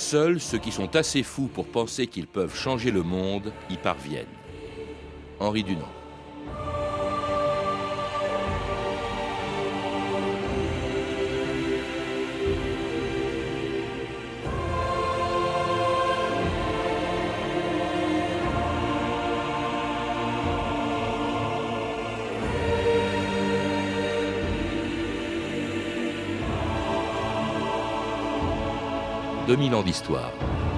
Seuls ceux qui sont assez fous pour penser qu'ils peuvent changer le monde y parviennent. Henri Dunant. « 2000 ans d'histoire.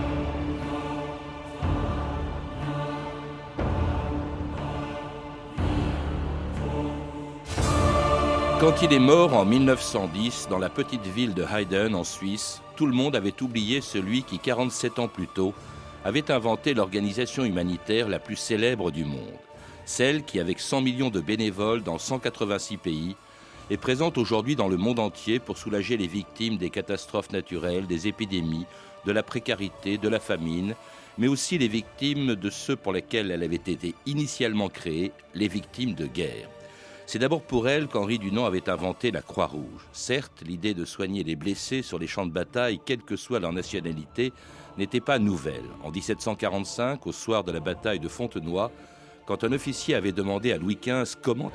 Quand il est mort en 1910, dans la petite ville de Heiden, en Suisse, tout le monde avait oublié celui qui, 47 ans plus tôt, avait inventé l'organisation humanitaire la plus célèbre du monde. Celle qui, avec 100 millions de bénévoles dans 186 pays, est présente aujourd'hui dans le monde entier pour soulager les victimes des catastrophes naturelles, des épidémies, de la précarité, de la famine, mais aussi les victimes de ceux pour lesquels elle avait été initialement créée, les victimes de guerre. C'est d'abord pour elle qu'Henri Dunant avait inventé la Croix-Rouge. Certes, l'idée de soigner les blessés sur les champs de bataille, quelle que soit leur nationalité, n'était pas nouvelle. En 1745, au soir de la bataille de Fontenoy, quand un officier avait demandé à Louis XV comment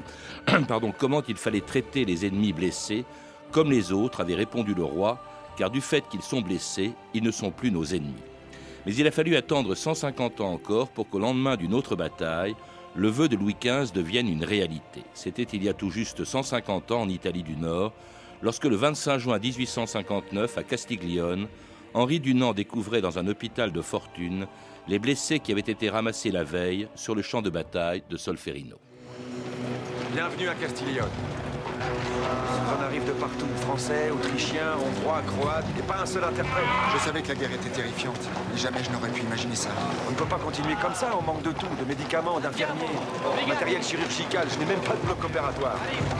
il fallait traiter les ennemis blessés, comme les autres, avait répondu le roi, car du fait qu'ils sont blessés, ils ne sont plus nos ennemis. Mais il a fallu attendre 150 ans encore pour qu'au lendemain d'une autre bataille, le vœu de Louis XV devienne une réalité. C'était il y a tout juste 150 ans en Italie du Nord, lorsque le 25 juin 1859, à Castiglione, Henri Dunant découvrait dans un hôpital de fortune les blessés qui avaient été ramassés la veille sur le champ de bataille de Solferino. Bienvenue à Castiglione. On arrive de partout, français, autrichiens, hongrois, croates, et pas un seul interprète. Je savais que la guerre était terrifiante, mais jamais je n'aurais pu imaginer ça. On ne peut pas continuer comme ça, on manque de tout, de médicaments, d'infirmiers, de matériel chirurgical, je n'ai même pas de bloc opératoire.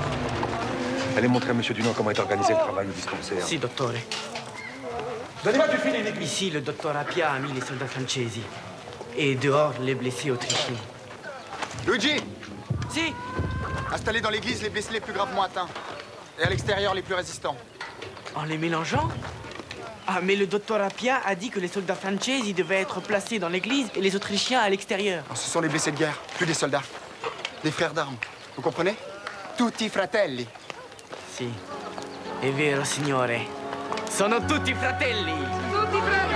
Allez montrer à M. Dunant comment est organisé le travail au dispensaire. Si, dottore. Donnez-moi du fil et Ici, le docteur Appia a mis les soldats francesi. Et dehors, les blessés autrichiens. Luigi, Si. installez dans l'église les blessés les plus gravement atteints. Et à l'extérieur, les plus résistants. En les mélangeant? Ah, mais le docteur Appia a dit que les soldats francesi devaient être placés dans l'église et les autrichiens à l'extérieur. Ce sont les blessés de guerre, plus des soldats. Des frères d'armes. Vous comprenez? Tutti fratelli. Si. È vero, signore. Sono tutti fratelli. Tutti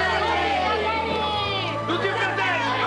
fratelli! Tutti fratelli!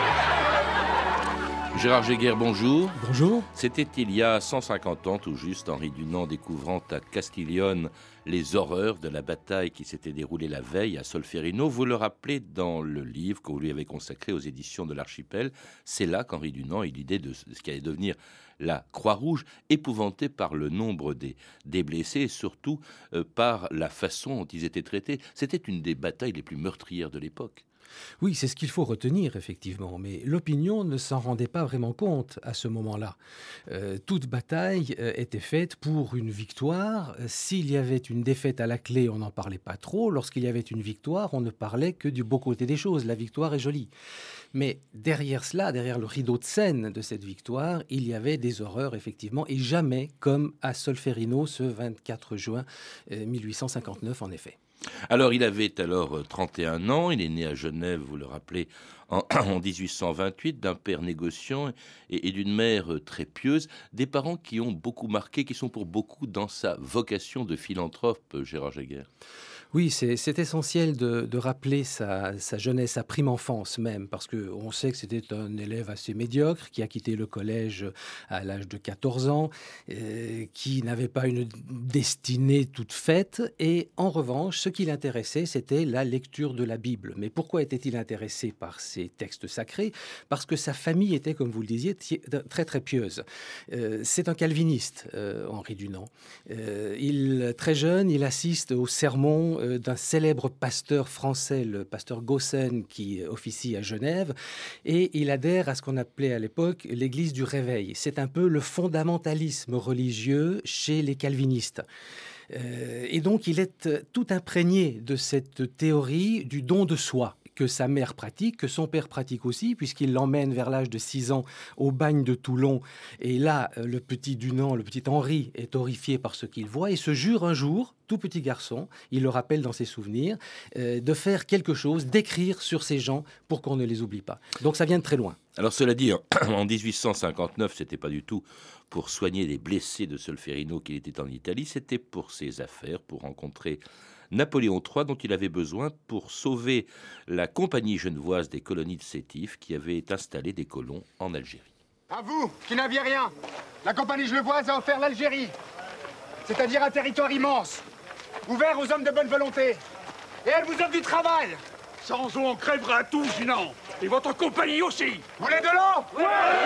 Gérard Jéguer, bonjour. Bonjour. C'était il y a 150 ans tout juste, Henri Dunant découvrant à Castiglione les horreurs de la bataille qui s'était déroulée la veille à Solferino. Vous le rappelez dans le livre que vous lui avez consacré aux éditions de l'Archipel. C'est là qu'Henri Dunant a eu l'idée de ce qui allait devenir la Croix-Rouge, épouvanté par le nombre des blessés et surtout par la façon dont ils étaient traités. C'était une des batailles les plus meurtrières de l'époque. Oui, c'est ce qu'il faut retenir, effectivement. Mais l'opinion ne s'en rendait pas vraiment compte à ce moment-là. Toute bataille était faite pour une victoire. S'il y avait une défaite à la clé, on n'en parlait pas trop. Lorsqu'il y avait une victoire, on ne parlait que du beau côté des choses. La victoire est jolie. Mais derrière cela, derrière le rideau de scène de cette victoire, il y avait des horreurs, effectivement, et jamais comme à Solferino, ce 24 juin 1859, en effet. Alors, il avait 31 ans, il est né à Genève, vous le rappelez, en 1828, d'un père négociant et d'une mère très pieuse, des parents qui ont beaucoup marqué, qui sont pour beaucoup dans sa vocation de philanthrope, Gérard Jéguer. Oui, c'est essentiel de rappeler sa jeunesse, sa prime enfance même, parce qu'on sait que c'était un élève assez médiocre, qui a quitté le collège à l'âge de 14 ans, qui n'avait pas une destinée toute faite, et en revanche, ce qui l'intéressait, c'était la lecture de la Bible. Mais pourquoi était-il intéressé par ces textes sacrés? Parce que sa famille était, comme vous le disiez, très très pieuse. C'est un calviniste, Henri Dunant. Très jeune, il assiste au sermon d'un célèbre pasteur français, le pasteur Gossen, qui officie à Genève, et il adhère à ce qu'on appelait à l'époque l'Église du Réveil. C'est un peu le fondamentalisme religieux chez les calvinistes. Et donc, il est tout imprégné de cette théorie du don de soi, que sa mère pratique, que son père pratique aussi, puisqu'il l'emmène vers l'âge de 6 ans au bagne de Toulon. Et là, le petit Dunant, le petit Henri, est horrifié par ce qu'il voit et se jure un jour, tout petit garçon, il le rappelle dans ses souvenirs, de faire quelque chose, d'écrire sur ces gens pour qu'on ne les oublie pas. Donc ça vient de très loin. Alors cela dit, en 1859, c'était pas du tout pour soigner les blessés de Solferino qu'il était en Italie, c'était pour ses affaires, pour rencontrer Napoléon III dont il avait besoin pour sauver la compagnie genevoise des colonies de Sétif qui avait installé des colons en Algérie. À vous, qui n'aviez rien, la compagnie genevoise a offert l'Algérie, c'est-à-dire un territoire immense, ouvert aux hommes de bonne volonté. Et elle vous offre du travail. Sans eau, on crèvera tous, Dunant. Et votre compagnie aussi. Vous voulez de l'eau? Oui.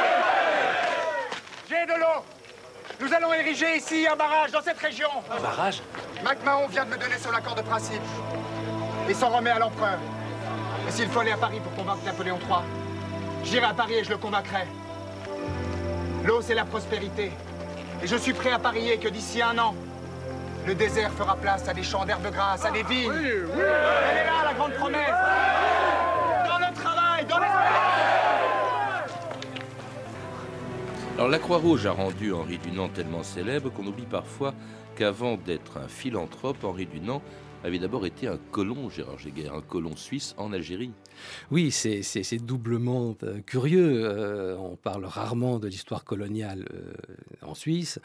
J'ai de l'eau. Nous allons ériger ici un barrage dans cette région. Un barrage? MacMahon vient de me donner son accord de principe. Il s'en remet à l'empereur. Et s'il faut aller à Paris pour convaincre Napoléon III, j'irai à Paris et je le convaincrai. L'eau, c'est la prospérité. Et je suis prêt à parier que d'ici 1 an, le désert fera place à des champs d'herbes grasses, à des vignes. Oui, oui. Elle est là, la grande promesse. Dans le travail, dans l'espoir. Alors la Croix-Rouge a rendu Henri Dunant tellement célèbre qu'on oublie parfois qu'avant d'être un philanthrope, Henri Dunant avait d'abord été un colon, Gérard Jéguer, un colon suisse en Algérie. Oui, c'est doublement curieux. On parle rarement de l'histoire coloniale en Suisse,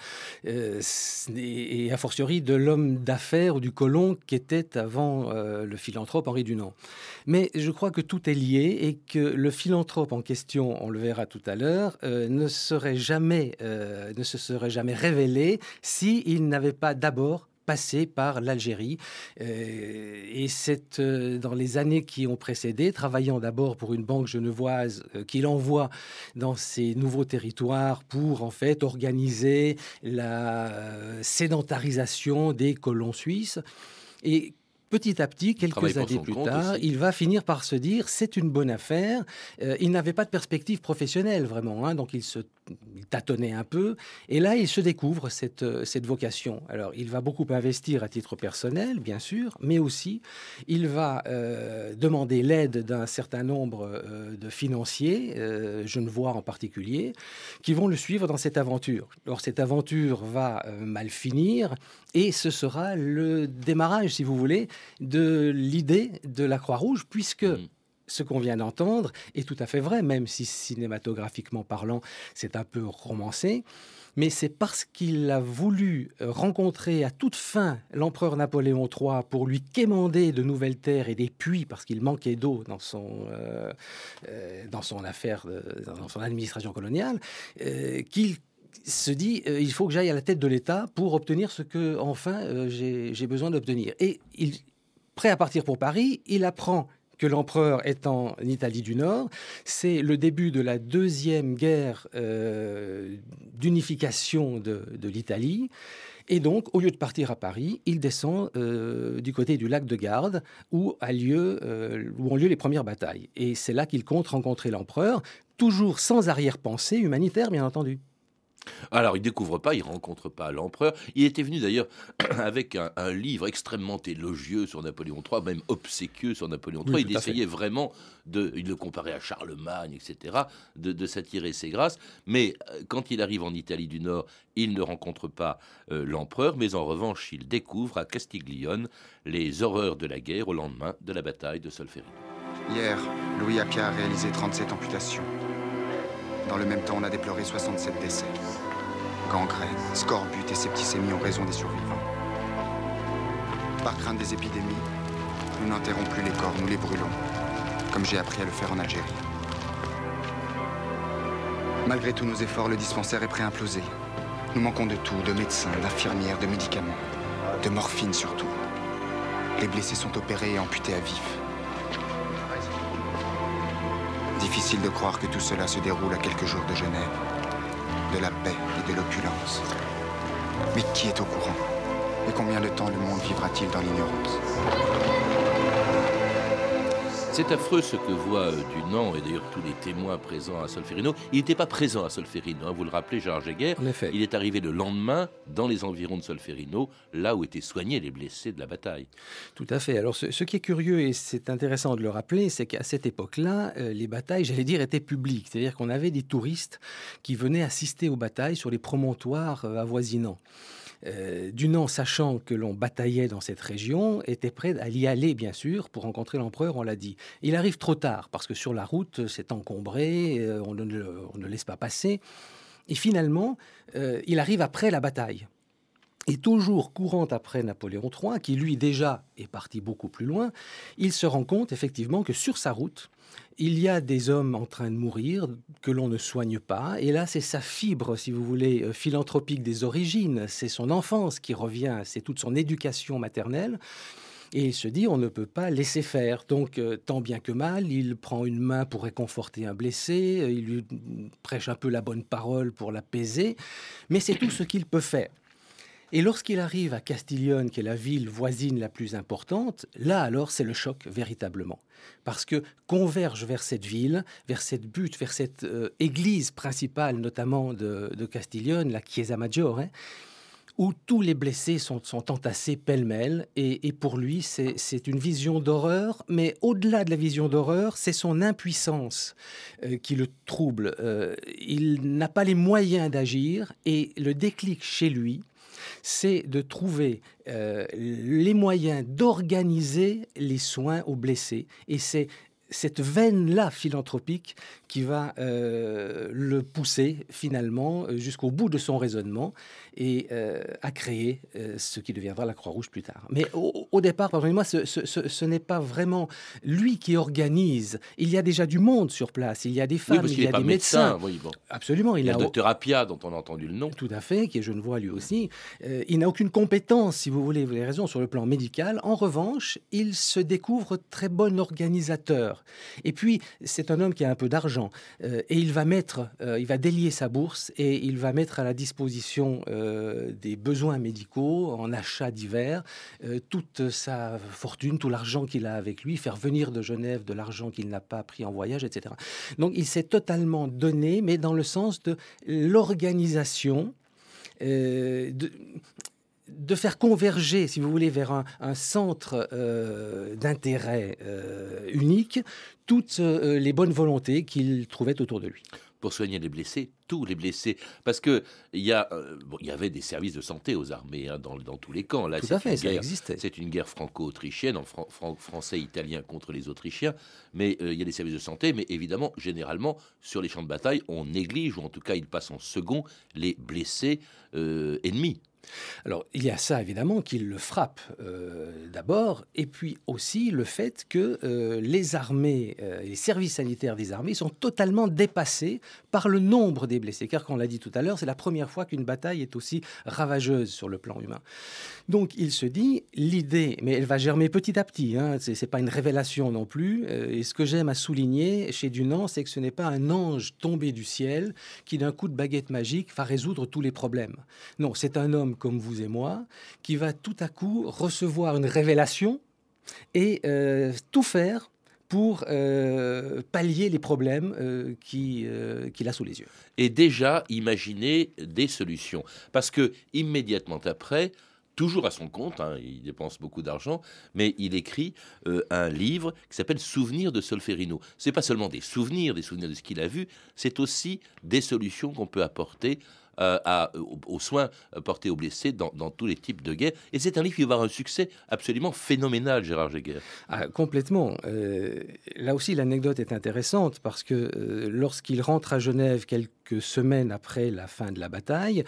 et a fortiori de l'homme d'affaires ou du colon qui était avant le philanthrope Henri Dunant. Mais je crois que tout est lié et que le philanthrope en question, on le verra tout à l'heure, ne se serait jamais révélé s'il n'avait pas d'abord passé par l'Algérie. Et c'est dans les années qui ont précédé, travaillant d'abord pour une banque genevoise qu'il envoie dans ces nouveaux territoires pour en fait organiser la sédentarisation des colons suisses. Et petit à petit, quelques années plus tard, il va finir par se dire c'est une bonne affaire. Il n'avait pas de perspective professionnelle vraiment, donc il tâtonnait un peu. Et là, il se découvre cette vocation. Alors, il va beaucoup investir à titre personnel, bien sûr, mais aussi il va demander l'aide d'un certain nombre de financiers, genevois en particulier, qui vont le suivre dans cette aventure. Alors, cette aventure va mal finir et ce sera le démarrage, si vous voulez, de l'idée de la Croix-Rouge, puisque ce qu'on vient d'entendre est tout à fait vrai, même si cinématographiquement parlant, c'est un peu romancé. Mais c'est parce qu'il a voulu rencontrer à toute fin l'empereur Napoléon III pour lui quémander de nouvelles terres et des puits, parce qu'il manquait d'eau dans son affaire, dans son administration coloniale, qu'il se dit il faut que j'aille à la tête de l'État pour obtenir ce que, enfin, j'ai besoin d'obtenir. Et prêt à partir pour Paris, il apprend que l'empereur est en Italie du Nord. C'est le début de la deuxième guerre d'unification de l'Italie. Et donc, au lieu de partir à Paris, il descend du côté du lac de Garde, où ont lieu les premières batailles. Et c'est là qu'il compte rencontrer l'empereur, toujours sans arrière-pensée humanitaire, bien entendu. Alors, il ne découvre pas, il ne rencontre pas l'empereur. Il était venu d'ailleurs avec un livre extrêmement élogieux sur Napoléon III, même obséquieux sur Napoléon III. Oui, il essayait vraiment, il le comparait à Charlemagne, etc., de s'attirer ses grâces. Mais quand il arrive en Italie du Nord, il ne rencontre pas l'empereur, mais en revanche, il découvre à Castiglione les horreurs de la guerre au lendemain de la bataille de Solferino. Hier, Louis Appia a réalisé 37 amputations. Dans le même temps, on a déploré 67 décès. Gangrène, scorbut et septicémie ont raison des survivants. Par crainte des épidémies, nous n'enterrons plus les corps, nous les brûlons, comme j'ai appris à le faire en Algérie. Malgré tous nos efforts, le dispensaire est prêt à imploser. Nous manquons de tout, de médecins, d'infirmières, de médicaments, de morphine surtout. Les blessés sont opérés et amputés à vif. Difficile de croire que tout cela se déroule à quelques jours de Genève, de la paix et de l'opulence. Mais qui est au courant? Et combien de temps le monde vivra-t-il dans l'ignorance? C'est affreux ce que voit Dunant, et d'ailleurs tous les témoins présents à Solferino. Il n'était pas présent à Solferino, hein, vous le rappelez, Gérard Jéguer. En effet. Il est arrivé le lendemain dans les environs de Solferino, là où étaient soignés les blessés de la bataille. Tout à fait. Alors, ce qui est curieux, et c'est intéressant de le rappeler, c'est qu'à cette époque-là, les batailles, j'allais dire, étaient publiques. C'est-à-dire qu'on avait des touristes qui venaient assister aux batailles sur les promontoires avoisinants. Dunant, sachant que l'on bataillait dans cette région, était prêt à y aller, bien sûr, pour rencontrer l'empereur, on l'a dit. Il arrive trop tard, parce que sur la route, c'est encombré, on ne laisse pas passer. Et finalement, il arrive après la bataille. Et toujours courant après Napoléon III, qui lui déjà est parti beaucoup plus loin, il se rend compte effectivement que sur sa route, il y a des hommes en train de mourir que l'on ne soigne pas. Et là, c'est sa fibre, si vous voulez, philanthropique des origines. C'est son enfance qui revient, c'est toute son éducation maternelle. Et il se dit, on ne peut pas laisser faire. Donc, tant bien que mal, il prend une main pour réconforter un blessé, il lui prêche un peu la bonne parole pour l'apaiser, mais c'est tout ce qu'il peut faire. Et lorsqu'il arrive à Castiglione, qui est la ville voisine la plus importante, là alors c'est le choc véritablement. Parce que converge vers cette ville, vers cette butte, vers cette église principale notamment de Castiglione, la Chiesa Maggiore, où tous les blessés sont entassés pêle-mêle. Et pour lui, c'est une vision d'horreur, mais au-delà de la vision d'horreur, c'est son impuissance qui le trouble. Il n'a pas les moyens d'agir, et le déclic chez lui, c'est de trouver les moyens d'organiser les soins aux blessés. Et c'est cette veine-là philanthropique qui va le pousser finalement jusqu'au bout de son raisonnement et à créer ce qui deviendra la Croix-Rouge plus tard. Mais au départ, pardonnez-moi, ce n'est pas vraiment lui qui organise. Il y a déjà du monde sur place, il y a des femmes, oui, il y a des médecins. Oui, bon. Absolument. Il y a le docteur Appia, dont on a entendu le nom. Tout à fait, qui est genevois lui aussi. Il n'a aucune compétence, si vous voulez, vous avez raison, sur le plan médical. En revanche, il se découvre très bon organisateur. Et puis, c'est un homme qui a un peu d'argent. Et il va délier sa bourse et il va mettre à la disposition des besoins médicaux en achats divers, toute sa fortune, tout l'argent qu'il a avec lui, faire venir de Genève de l'argent qu'il n'a pas pris en voyage, etc. Donc, il s'est totalement donné, mais dans le sens de l'organisation, de faire converger, si vous voulez, vers un centre d'intérêt unique, toutes les bonnes volontés qu'il trouvait autour de lui. Pour soigner les blessés, tous les blessés. Parce qu'il y avait des services de santé aux armées dans tous les camps. Là, tout à fait, ça existait. C'est une guerre franco-autrichienne, français-italien contre les Autrichiens. Mais il y a des services de santé, mais évidemment, généralement, sur les champs de bataille, on néglige, ou en tout cas, il passe en second, les blessés ennemis. Alors, il y a ça, évidemment, qui le frappe d'abord, et puis aussi le fait que les armées, les services sanitaires des armées sont totalement dépassés par le nombre des blessés. Car, comme on l'a dit tout à l'heure, c'est la première fois qu'une bataille est aussi ravageuse sur le plan humain. Donc, il se dit, l'idée, mais elle va germer petit à petit, hein, c'est pas une révélation non plus, et ce que j'aime à souligner chez Dunant, c'est que ce n'est pas un ange tombé du ciel qui, d'un coup de baguette magique, va résoudre tous les problèmes. Non, c'est un homme comme vous et moi, qui va tout à coup recevoir une révélation et tout faire pour pallier les problèmes qu'il a sous les yeux. Et déjà imaginer des solutions. Parce que immédiatement après, toujours à son compte, hein, il dépense beaucoup d'argent, mais il écrit un livre qui s'appelle Souvenirs de Solferino. C'est pas seulement des souvenirs de ce qu'il a vu, c'est aussi des solutions qu'on peut apporter aux soins portés aux blessés dans tous les types de guerres. Et c'est un livre qui va avoir un succès absolument phénoménal, Gérard Jéguer. Complètement. Là aussi, l'anecdote est intéressante parce que lorsqu'il rentre à Genève quelques semaines après la fin de la bataille,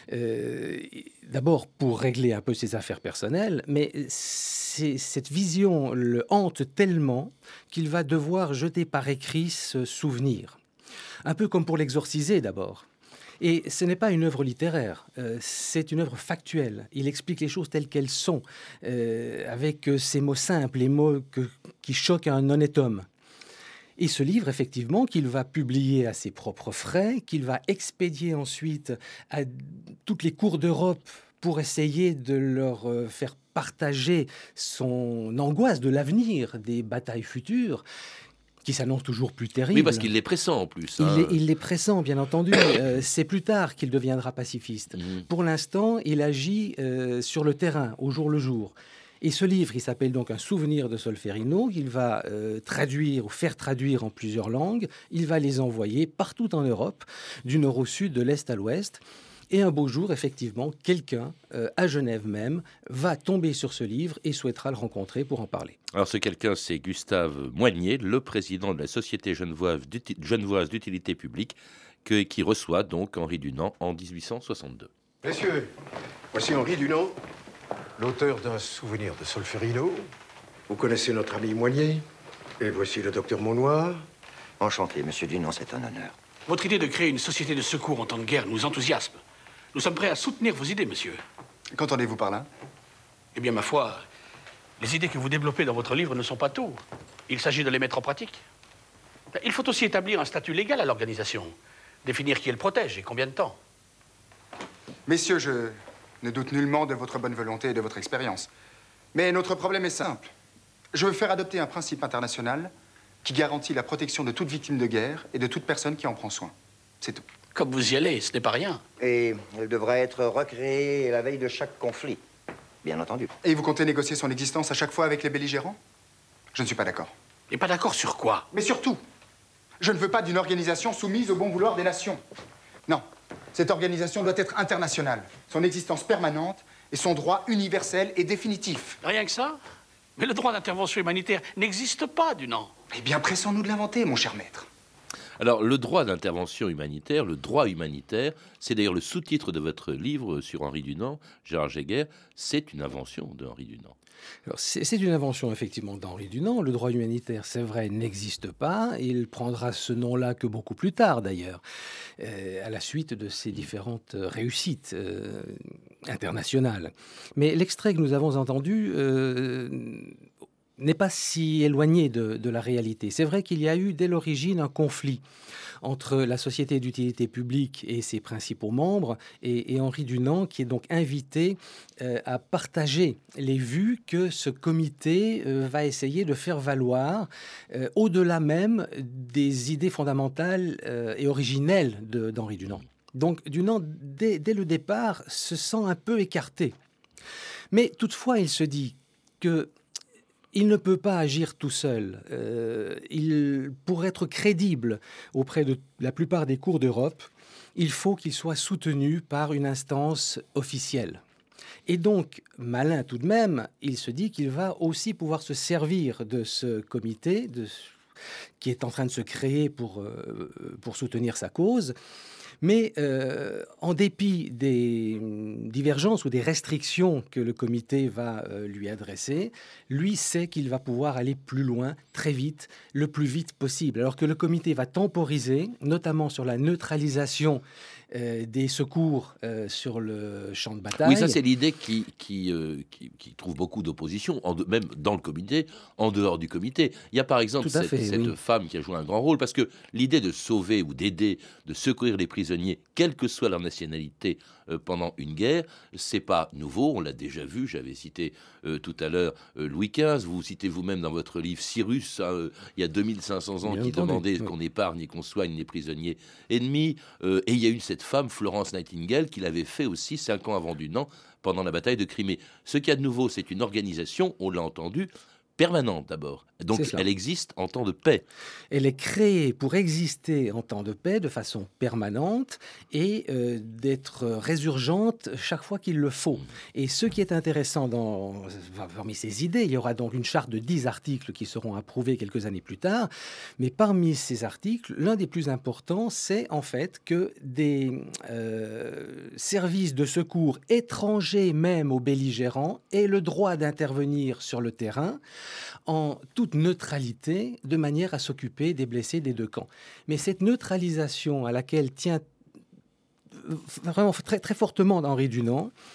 d'abord pour régler un peu ses affaires personnelles, mais cette vision le hante tellement qu'il va devoir jeter par écrit ce souvenir. Un peu comme pour l'exorciser d'abord. Et ce n'est pas une œuvre littéraire, c'est une œuvre factuelle. Il explique les choses telles qu'elles sont, avec ces mots simples, les mots qui choquent un honnête homme. Et ce livre, effectivement, qu'il va publier à ses propres frais, qu'il va expédier ensuite à toutes les cours d'Europe pour essayer de leur faire partager son angoisse de l'avenir, des batailles futures, qui s'annonce toujours plus terrible. Oui, parce qu'il les pressent en plus. Il les pressent, bien entendu. C'est plus tard qu'il deviendra pacifiste. Pour l'instant, il agit sur le terrain, au jour le jour. Et ce livre, il s'appelle donc Un souvenir de Solferino. Il va traduire ou faire traduire en plusieurs langues. Il va les envoyer partout en Europe, du nord au sud, de l'est à l'ouest. Et un beau jour, effectivement, quelqu'un, à Genève même, va tomber sur ce livre et souhaitera le rencontrer pour en parler. Alors ce quelqu'un, c'est Gustave Moignet, le président de la Société genevoise d'utilité publique, qui reçoit donc Henri Dunant en 1862. Messieurs, voici Henri Dunant, l'auteur d'un souvenir de Solferino. Vous connaissez notre ami Moignet. Et voici le docteur Monnoir. Enchanté, monsieur Dunant, c'est un honneur. Votre idée de créer une société de secours en temps de guerre nous enthousiasme. Nous sommes prêts à soutenir vos idées, monsieur. Qu'entendez-vous par là? Eh bien, ma foi, les idées que vous développez dans votre livre ne sont pas tout. Il s'agit de les mettre en pratique. Il faut aussi établir un statut légal à l'organisation, définir qui elle protège et combien de temps. Messieurs, je ne doute nullement de votre bonne volonté et de votre expérience. Mais notre problème est simple. Je veux faire adopter un principe international qui garantit la protection de toute victime de guerre et de toute personne qui en prend soin. C'est tout. Comme vous y allez, ce n'est pas rien. Et elle devrait être recréée la veille de chaque conflit, bien entendu. Et vous comptez négocier son existence à chaque fois avec les belligérants? Je ne suis pas d'accord. Et pas d'accord sur quoi? Mais surtout, je ne veux pas d'une organisation soumise au bon vouloir des nations. Non, cette organisation doit être internationale. Son existence permanente et son droit universel et définitif. Rien que ça? Mais le droit d'intervention humanitaire n'existe pas, Dunant. Eh bien, pressons-nous de l'inventer, mon cher maître. Alors, le droit d'intervention humanitaire, le droit humanitaire, c'est d'ailleurs le sous-titre de votre livre sur Henri Dunant, Gérard Jéguer, c'est une invention de Henri Dunant. Alors, c'est une invention, effectivement, d'Henri Dunant. Le droit humanitaire, c'est vrai, n'existe pas. Il prendra ce nom-là que beaucoup plus tard, d'ailleurs, à la suite de ses différentes réussites internationales. Mais l'extrait que nous avons entendu n'est pas si éloigné de la réalité. C'est vrai qu'il y a eu dès l'origine un conflit entre la Société d'utilité publique et ses principaux membres et Henri Dunant, qui est donc invité à partager les vues que ce comité va essayer de faire valoir au-delà même des idées fondamentales et originelles d'Henri Dunant. Donc Dunant, dès le départ, se sent un peu écarté. Mais toutefois, il se dit que il ne peut pas agir tout seul. Pour être crédible auprès de la plupart des cours d'Europe, il faut qu'il soit soutenu par une instance officielle. Et donc, malin tout de même, il se dit qu'il va aussi pouvoir se servir de ce comité qui est en train de se créer pour soutenir sa cause. Mais en dépit des divergences ou des restrictions que le comité va lui adresser, lui sait qu'il va pouvoir aller plus loin, très vite, le plus vite possible. Alors que le comité va temporiser, notamment sur la neutralisation des secours sur le champ de bataille. Oui, ça c'est l'idée qui trouve beaucoup d'opposition, même dans le comité, en dehors du comité. Il y a par exemple cette femme qui a joué un grand rôle, parce que l'idée de sauver ou d'aider, de secourir les prisonniers, quelle que soit leur nationalité, pendant une guerre, c'est pas nouveau, on l'a déjà vu. J'avais cité tout à l'heure Louis XV, vous citez vous-même dans votre livre Cyrus, il y a 2500 ans, qui demandait qu'on épargne et qu'on soigne les prisonniers ennemis, et il y a eu cette femme, Florence Nightingale, qui l'avait fait aussi 5 ans avant Dunant, pendant la bataille de Crimée. Ce qu'il y a de nouveau, c'est une organisation, on l'a entendu, permanente d'abord. Donc elle existe en temps de paix. Elle est créée pour exister en temps de paix de façon permanente et d'être résurgente chaque fois qu'il le faut. Et ce qui est intéressant parmi ces idées, il y aura donc une charte de 10 articles qui seront approuvés quelques années plus tard. Mais parmi ces articles, l'un des plus importants, c'est en fait que des services de secours étrangers même aux belligérants aient le droit d'intervenir sur le terrain en toute neutralité, de manière à s'occuper des blessés des deux camps. Mais cette neutralisation à laquelle tient vraiment très, très fortement Henri Dunant,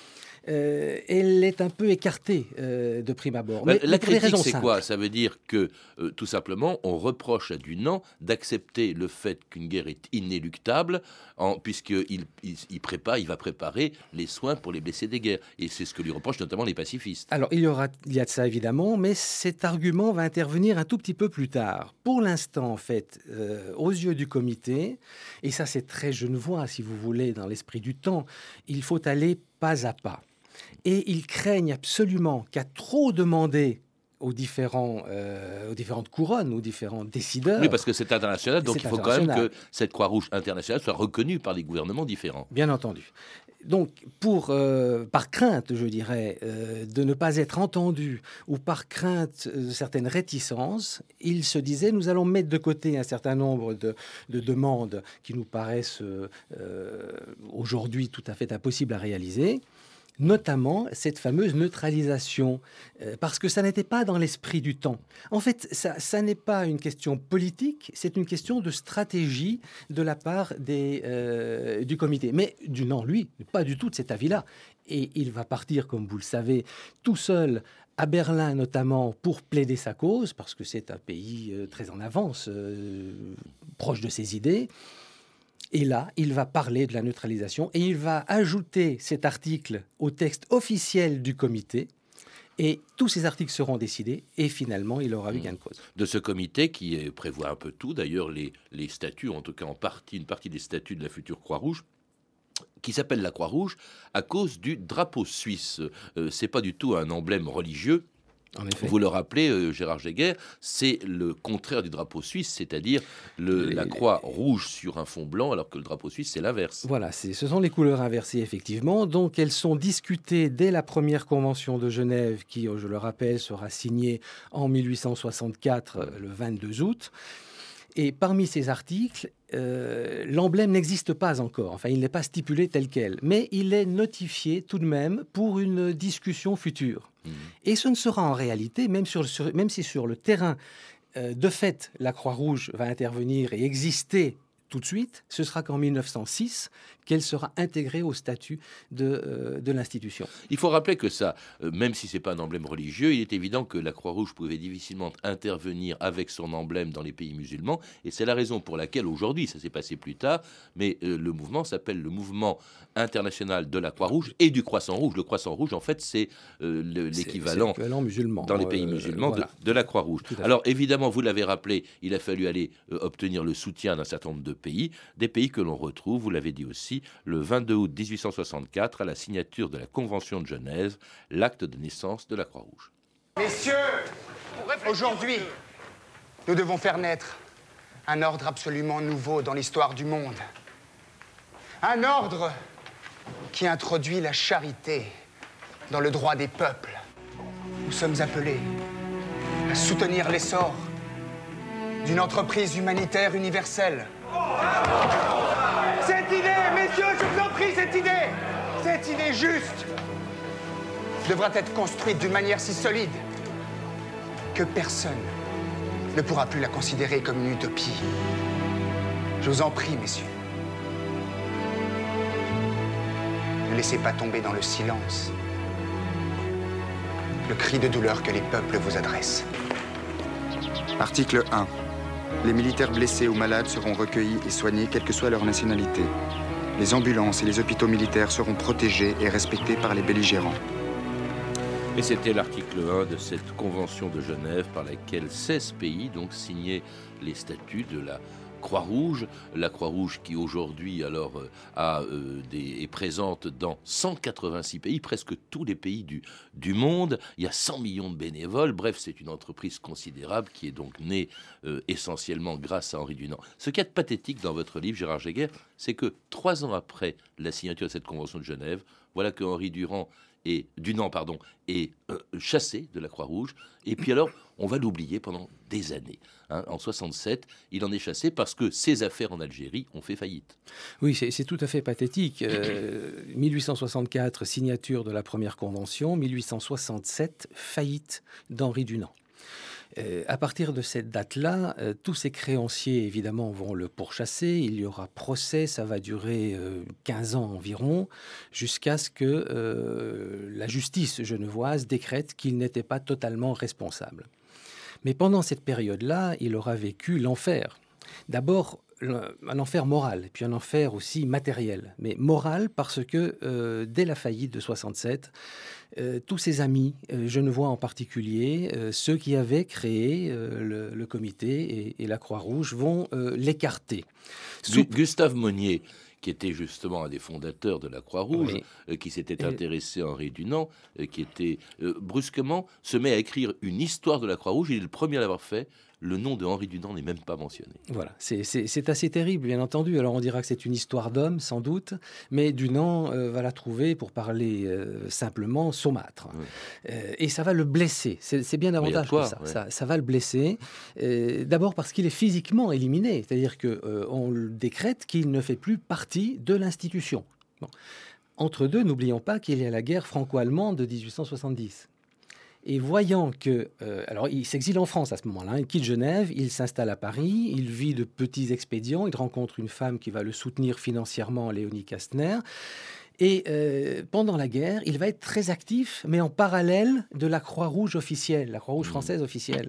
elle est un peu écartée de prime abord. Mais la pour des critique, raisons c'est simples. quoi? Ça veut dire que, tout simplement, on reproche à Dunant d'accepter le fait qu'une guerre est inéluctable, puisqu'il va préparer les soins pour les blessés des guerres. Et c'est ce que lui reprochent notamment les pacifistes. Alors, il y a de ça, évidemment, mais cet argument va intervenir un tout petit peu plus tard. Pour l'instant, en fait, aux yeux du comité, et ça c'est très genevois, si vous voulez, dans l'esprit du temps, il faut aller pas à pas. Et ils craignent absolument qu'à trop demander aux différentes couronnes, aux différents décideurs... Oui, parce que c'est international, donc C'est il faut quand même international. que cette Croix-Rouge internationale soit reconnue par des gouvernements différents. Bien entendu. Donc, par crainte, je dirais, de ne pas être entendu ou par crainte de certaines réticences, il se disait, nous allons mettre de côté un certain nombre de demandes qui nous paraissent aujourd'hui tout à fait impossibles à réaliser, notamment cette fameuse neutralisation, parce que ça n'était pas dans l'esprit du temps. En fait, ça n'est pas une question politique, c'est une question de stratégie de la part du comité. Mais Dunant, lui, n'est pas du tout de cet avis-là. Et il va partir, comme vous le savez, tout seul à Berlin notamment pour plaider sa cause, parce que c'est un pays très en avance, proche de ses idées. Et là, il va parler de la neutralisation et il va ajouter cet article au texte officiel du comité. Et tous ces articles seront décidés et finalement, il aura eu gain de cause. De ce comité qui prévoit un peu tout, d'ailleurs les statuts, en tout cas une partie des statuts de la future Croix-Rouge, qui s'appelle la Croix-Rouge à cause du drapeau suisse. C'est pas du tout un emblème religieux. En effet. Vous le rappelez, Gérard Jéguer, c'est le contraire du drapeau suisse, c'est-à-dire la croix rouge sur un fond blanc, alors que le drapeau suisse, c'est l'inverse. Voilà, ce sont les couleurs inversées, effectivement. Donc, elles sont discutées dès la première convention de Genève, qui, je le rappelle, sera signée en 1864, le 22 août. Et parmi ces articles, l'emblème n'existe pas encore. Enfin, il n'est pas stipulé tel quel. Mais il est notifié tout de même pour une discussion future. Et ce ne sera en réalité, même si sur le terrain, de fait, la Croix-Rouge va intervenir et exister tout de suite, ce sera qu'en 1906 qu'elle sera intégrée au statut de l'institution. Il faut rappeler que ça, même si ce n'est pas un emblème religieux, il est évident que la Croix-Rouge pouvait difficilement intervenir avec son emblème dans les pays musulmans, et c'est la raison pour laquelle aujourd'hui, ça s'est passé plus tard, mais le mouvement s'appelle le Mouvement international de la Croix-Rouge et du Croissant Rouge. Le Croissant Rouge, en fait, c'est l'équivalent musulman, dans les pays musulmans voilà. de la Croix-Rouge. Alors évidemment, vous l'avez rappelé, il a fallu aller obtenir le soutien d'un certain nombre de pays, des pays que l'on retrouve, vous l'avez dit aussi, le 22 août 1864, à la signature de la Convention de Genève, l'acte de naissance de la Croix-Rouge. Messieurs, aujourd'hui, nous devons faire naître un ordre absolument nouveau dans l'histoire du monde. Un ordre qui introduit la charité dans le droit des peuples. Nous sommes appelés à soutenir l'essor d'une entreprise humanitaire universelle. Cette idée, messieurs, je vous en prie, cette idée juste, devra être construite d'une manière si solide que personne ne pourra plus la considérer comme une utopie. Je vous en prie, messieurs. Ne laissez pas tomber dans le silence le cri de douleur que les peuples vous adressent. Article 1. Les militaires blessés ou malades seront recueillis et soignés, quelle que soit leur nationalité. Les ambulances et les hôpitaux militaires seront protégés et respectés par les belligérants. Et c'était l'article 1 de cette convention de Genève par laquelle 16 pays donc signaient les statuts de la Croix-Rouge. La Croix-Rouge qui aujourd'hui alors est présente dans 186 pays, presque tous les pays du monde. Il y a 100 millions de bénévoles. Bref, c'est une entreprise considérable qui est donc née essentiellement grâce à Henri Dunant. Ce qui est pathétique dans votre livre, Gérard Jéguer, c'est que 3 ans après la signature de cette convention de Genève, voilà que Henri Dunant est chassé de la Croix-Rouge. Et puis alors, on va l'oublier pendant des années. En 67, il en est chassé parce que ses affaires en Algérie ont fait faillite. Oui, c'est tout à fait pathétique. 1864, signature de la première convention. 1867, faillite d'Henri Dunant. À partir de cette date-là, tous ses créanciers, évidemment, vont le pourchasser. Il y aura procès, ça va durer 15 ans environ, jusqu'à ce que la justice genevoise décrète qu'il n'était pas totalement responsable. Mais pendant cette période-là, il aura vécu l'enfer. D'abord, un enfer moral, et puis un enfer aussi matériel. Mais moral parce que dès la faillite de 67, tous ses amis, genevois en particulier, ceux qui avaient créé le comité et la Croix-Rouge, vont l'écarter. Gustave Monnier, qui était justement un des fondateurs de la Croix-Rouge, qui s'était intéressé à Henri Dunant, qui était brusquement se met à écrire une histoire de la Croix-Rouge. Il est le premier à l'avoir fait. Le nom de Henri Dunant n'est même pas mentionné. Voilà, c'est assez terrible, bien entendu. Alors on dira que c'est une histoire d'homme, sans doute, mais Dunant va la trouver, pour parler simplement, saumâtre. Et ça va le blesser. C'est bien davantage que ça. Ça va le blesser. D'abord parce qu'il est physiquement éliminé, c'est-à-dire qu'on le décrète qu'il ne fait plus partie de l'institution. Bon. Entre deux, n'oublions pas qu'il y a la guerre franco-allemande de 1870. Et voyant que... alors, il s'exile en France à ce moment-là. Il quitte Genève, il s'installe à Paris, il vit de petits expédients, il rencontre une femme qui va le soutenir financièrement, Léonie Kastner. Et pendant la guerre, il va être très actif, mais en parallèle de la Croix-Rouge officielle, la Croix-Rouge française officielle,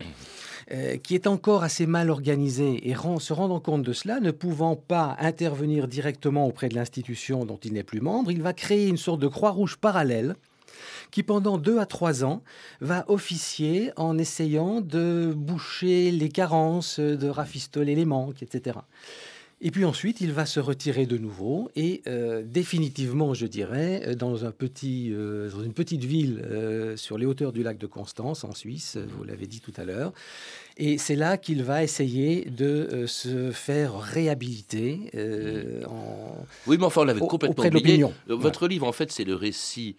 qui est encore assez mal organisée. Et se rendant compte de cela, ne pouvant pas intervenir directement auprès de l'institution dont il n'est plus membre, il va créer une sorte de Croix-Rouge parallèle, qui pendant 2 à 3 ans va officier en essayant de boucher les carences, de rafistoler les manques, etc. Et puis ensuite, il va se retirer de nouveau et définitivement, je dirais, dans une petite ville sur les hauteurs du lac de Constance, en Suisse, vous l'avez dit tout à l'heure. Et c'est là qu'il va essayer de se faire réhabiliter. Oui, mais enfin, on l'avait complètement auprès de oublié. l'opinion. Votre livre, en fait, c'est le récit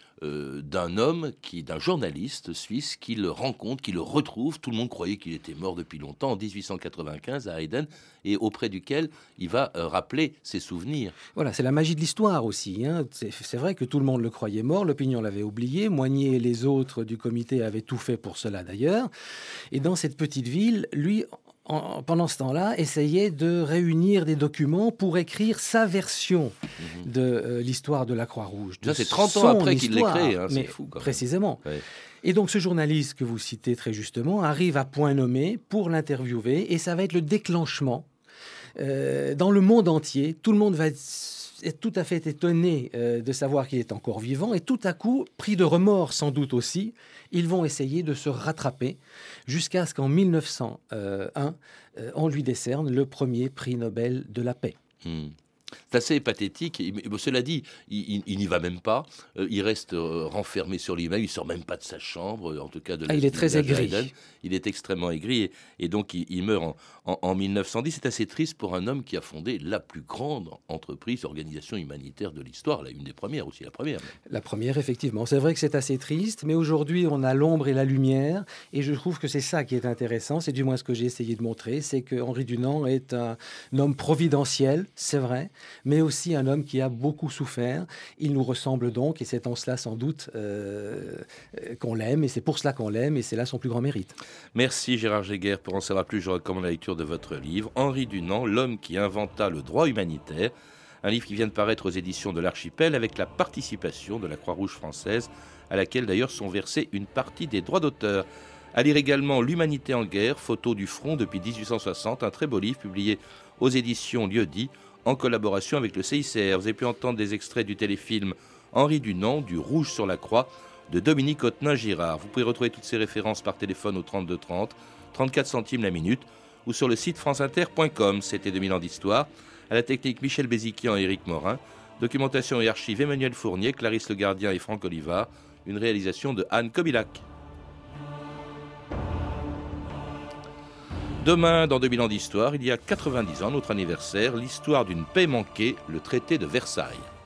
d'un journaliste suisse qui le rencontre, qui le retrouve. Tout le monde croyait qu'il était mort depuis longtemps, en 1895 à Heiden, et auprès duquel il va rappeler ses souvenirs. Voilà, c'est la magie de l'histoire aussi. Hein. C'est vrai que tout le monde le croyait mort, l'opinion l'avait oublié, Moignet et les autres du comité avaient tout fait pour cela d'ailleurs. Et dans cette petite ville, lui, pendant ce temps-là, essayait de réunir des documents pour écrire sa version de l'histoire de la Croix-Rouge. Ça, c'est 30 ans après qu'il l'ait créé, hein, c'est fou. Quand même. Précisément. Ouais. Et donc ce journaliste que vous citez très justement arrive à point nommé pour l'interviewer, et ça va être le déclenchement. Dans le monde entier, tout le monde va être tout à fait étonné de savoir qu'il est encore vivant, et tout à coup, pris de remords sans doute aussi, ils vont essayer de se rattraper jusqu'à ce qu'en 1901, on lui décerne le premier prix Nobel de la paix. C'est assez pathétique. Cela dit, il n'y va même pas. Il reste renfermé sur lui-même. Il ne sort même pas de sa chambre, en tout cas de la. Il est très aigri. Il est extrêmement aigri. Et donc, il meurt en 1910. C'est assez triste pour un homme qui a fondé la plus grande entreprise, organisation humanitaire de l'histoire. Une des premières aussi, la première. La première, effectivement. C'est vrai que c'est assez triste, mais aujourd'hui, on a l'ombre et la lumière. Et je trouve que c'est ça qui est intéressant. C'est du moins ce que j'ai essayé de montrer. C'est que Henri Dunant est un homme providentiel, c'est vrai, mais aussi un homme qui a beaucoup souffert. Il nous ressemble donc, et c'est en cela sans doute qu'on l'aime, et c'est pour cela qu'on l'aime, et c'est là son plus grand mérite. Merci Gérard Jéguer. Pour en savoir plus, je recommande la lecture de votre livre, Henri Dunant, l'homme qui inventa le droit humanitaire, un livre qui vient de paraître aux éditions de l'Archipel avec la participation de la Croix-Rouge française, à laquelle d'ailleurs sont versés une partie des droits d'auteur. À lire également L'Humanité en guerre, photo du front depuis 1860, un très beau livre publié aux éditions Lieu-dit, en collaboration avec le CICR. Vous avez pu entendre des extraits du téléfilm Henri Dunant, du Rouge sur la Croix, de Dominique Ottenin-Girard. Vous pouvez retrouver toutes ces références par téléphone au 32 30, 34 centimes la minute, ou sur le site franceinter.com. C'était 2000 ans d'histoire. À la technique, Michel Béziquian et Éric Morin. Documentation et archives, Emmanuel Fournier, Clarisse Le Gardien et Franck Olivard. Une réalisation de Anne Kobilac. Demain, dans 2000 ans d'histoire, il y a 90 ans, notre anniversaire, l'histoire d'une paix manquée, le traité de Versailles.